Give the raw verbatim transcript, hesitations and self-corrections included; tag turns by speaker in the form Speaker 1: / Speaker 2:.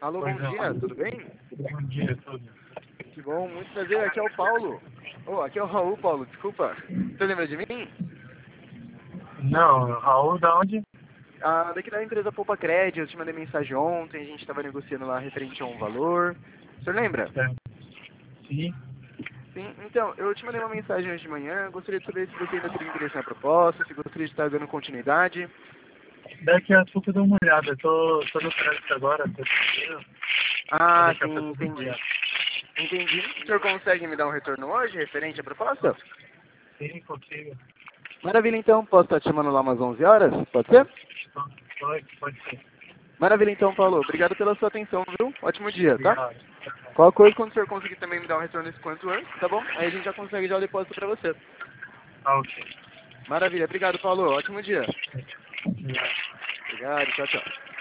Speaker 1: Alô,
Speaker 2: Pois
Speaker 1: bom
Speaker 2: não.
Speaker 1: dia, tudo bem?
Speaker 2: Bom dia, tudo.
Speaker 1: Que bom, muito prazer, aqui é o Paulo. Oh, aqui é o Raul, Paulo, desculpa. Você lembra de mim?
Speaker 2: Não, Raul, da onde?
Speaker 1: Ah, daqui da empresa Poupa Crédito, eu te mandei mensagem ontem, a gente estava negociando lá referente a um valor. O senhor lembra?
Speaker 2: É. Sim.
Speaker 1: Sim, então, eu te mandei uma mensagem hoje de manhã, gostaria de saber se você ainda teria interesse na proposta, se gostaria de estar dando continuidade.
Speaker 2: Daqui a pouco eu dou uma olhada. Tô, tô no trânsito agora, tô tranquilo. Mas
Speaker 1: Ah,
Speaker 2: daqui a pouco
Speaker 1: sim,
Speaker 2: eu dou uma
Speaker 1: entendi.
Speaker 2: olhada.
Speaker 1: Entendi. O senhor consegue me dar um retorno hoje referente à proposta?
Speaker 2: Sim, consigo.
Speaker 1: Maravilha, então. Posso estar te chamando lá umas onze horas? Pode ser?
Speaker 2: Pode, pode ser.
Speaker 1: Maravilha, então, Paulo. Obrigado pela sua atenção, viu? Ótimo dia, tá?
Speaker 2: Obrigado.
Speaker 1: Qual coisa, quando o senhor conseguir também me dar um retorno esse quanto antes, tá bom? Aí a gente já consegue já o depósito pra você.
Speaker 2: Ah, ok.
Speaker 1: Maravilha. Obrigado, Paulo. Ótimo dia.
Speaker 2: Obrigado.
Speaker 1: Obrigado. Tchau, tchau.